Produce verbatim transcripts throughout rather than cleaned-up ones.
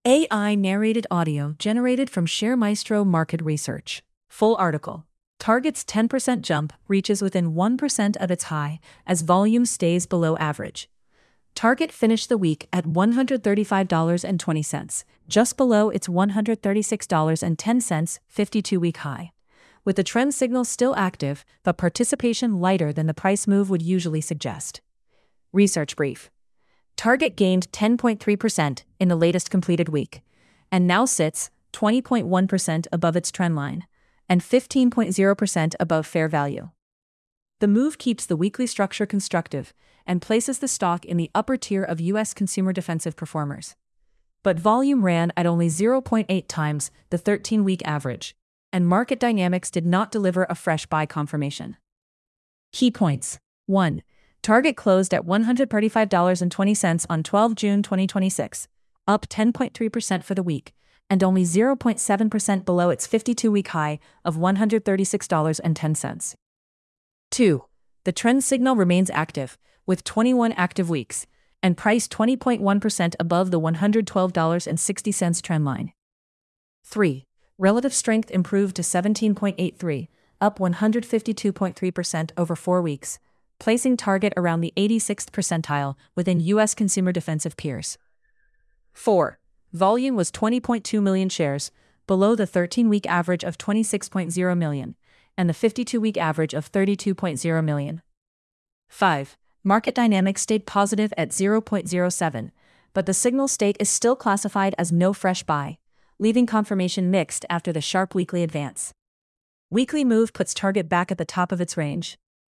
A I narrated audio generated from ShareMaestro Market Research. Full article. Target's ten percent jump reaches within one percent of its high as volume stays below average. Target finished the week at one hundred thirty-five dollars and twenty cents, just below its one hundred thirty-six dollars and ten cents fifty-two-week high. With the trend signal still active, but participation lighter than the price move would usually suggest. Research brief. Target gained ten point three percent in the latest completed week, and now sits twenty point one percent above its trendline, and fifteen point zero percent above fair value. The move keeps the weekly structure constructive and places the stock in the upper tier of U S consumer defensive performers. But volume ran at only zero point eight times the thirteen-week average, and market dynamics did not deliver a fresh buy confirmation. Key points. one. Target closed at one hundred thirty-five dollars and twenty cents on the twelfth of June twenty twenty-six, up ten point three percent for the week, and only zero point seven percent below its fifty-two-week high of one hundred thirty-six dollars and ten cents. two. The trend signal remains active, with twenty-one active weeks, and priced twenty point one percent above the one hundred twelve dollars and sixty cents trendline. three. Relative strength improved to seventeen point eight three, up one hundred fifty-two point three percent over four weeks, placing Target around the eighty-sixth percentile within U S consumer defensive peers. four. Volume was twenty point two million shares, below the thirteen-week average of twenty-six point zero million, and the fifty-two-week average of thirty-two point zero million. five. Market dynamics stayed positive at zero point zero seven, but the signal state is still classified as no fresh buy, leaving confirmation mixed after the sharp weekly advance. Weekly move puts Target back at the top of its range.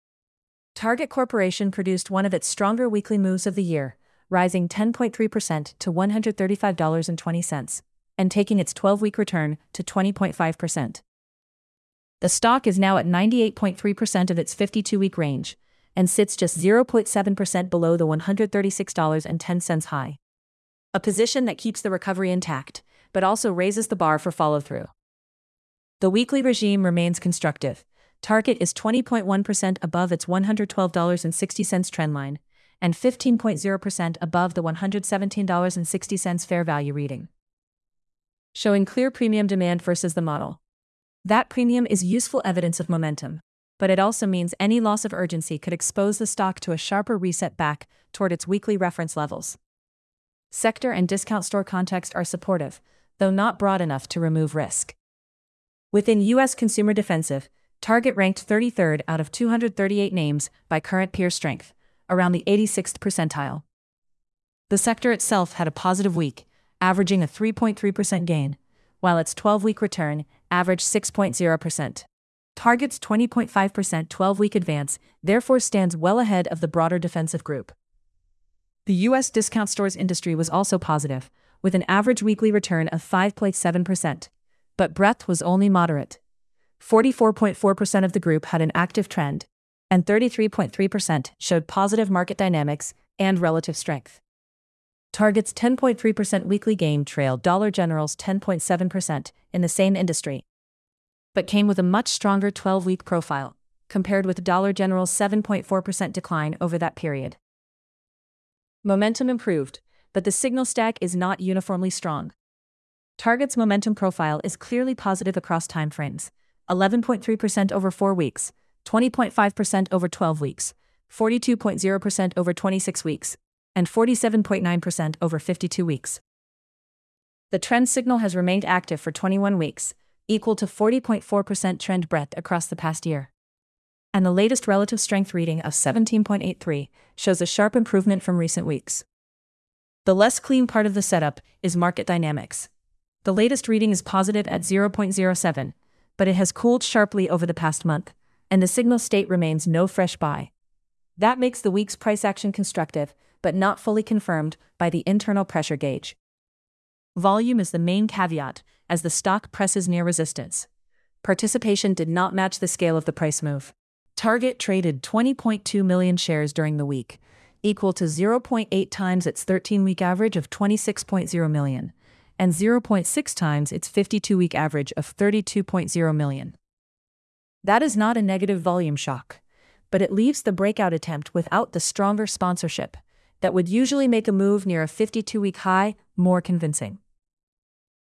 Target Corporation produced one of its stronger weekly moves of the year, rising ten point three percent to one hundred thirty-five dollars and twenty cents, and taking its twelve-week return to twenty point five percent. The stock is now at ninety-eight point three percent of its fifty-two-week range, and sits just zero point seven percent below the one hundred thirty-six dollars and ten cents high. A position that keeps the recovery intact, but also raises the bar for follow-through. The weekly regime remains constructive. Target is twenty point one percent above its one hundred twelve dollars and sixty cents trendline, and fifteen point zero percent above the one hundred seventeen dollars and sixty cents fair value reading, showing clear premium demand versus the model. That premium is useful evidence of momentum, but it also means any loss of urgency could expose the stock to a sharper reset back toward its weekly reference levels. Sector and discount store context are supportive, though not broad enough to remove risk. Within U S consumer defensive, Target ranked thirty-third out of two hundred thirty-eight names by current peer strength, around the eighty-sixth percentile. The sector itself had a positive week, averaging a three point three percent gain, while its twelve-week return averaged six point zero percent. Target's twenty point five percent twelve-week advance therefore stands well ahead of the broader defensive group. The U S discount stores industry was also positive, with an average weekly return of five point seven percent, but breadth was only moderate. forty-four point four percent of the group had an active trend, and thirty-three point three percent showed positive market dynamics and relative strength. Target's ten point three percent weekly gain trailed Dollar General's ten point seven percent in the same industry, but came with a much stronger twelve-week profile, compared with Dollar General's seven point four percent decline over that period. Momentum improved, but the signal stack is not uniformly strong. Target's momentum profile is clearly positive across timeframes: eleven point three percent over four weeks, twenty point five percent over twelve weeks, forty-two point zero percent over twenty-six weeks, and forty-seven point nine percent over fifty-two weeks. The trend signal has remained active for twenty-one weeks, equal to forty point four percent trend breadth across the past year. And the latest relative strength reading of seventeen point eight three shows a sharp improvement from recent weeks. The less clean part of the setup is market dynamics. The latest reading is positive at zero point zero seven, but it has cooled sharply over the past month, and the signal state remains no fresh buy. That makes the week's price action constructive, but not fully confirmed by the internal pressure gauge. Volume is the main caveat as the stock presses near resistance. Participation did not match the scale of the price move. Target traded twenty point two million shares during the week, equal to zero point eight times its thirteen-week average of twenty-six point zero million, and zero point six times its fifty-two-week average of thirty-two point zero million. That is not a negative volume shock, but it leaves the breakout attempt without the stronger sponsorship that would usually make a move near a fifty-two-week high more convincing.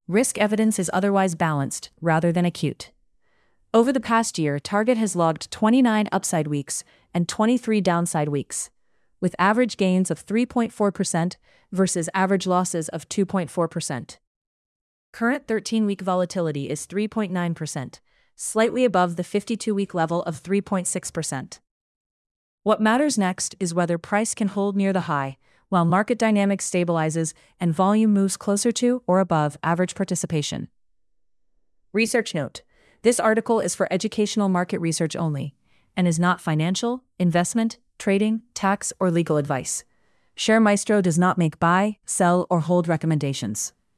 Risk evidence is otherwise balanced rather than acute. Over the past year, Target has logged twenty-nine upside weeks and twenty-three downside weeks, with average gains of three point four percent versus average losses of two point four percent. Current thirteen-week volatility is three point nine percent, slightly above the fifty-two-week level of three point six percent. What matters next is whether price can hold near the high, while market dynamics stabilizes and volume moves closer to or above average participation. Research note: this article is for educational market research only, and is not financial, investment, trading, tax, or legal advice. ShareMaestro does not make buy, sell, or hold recommendations.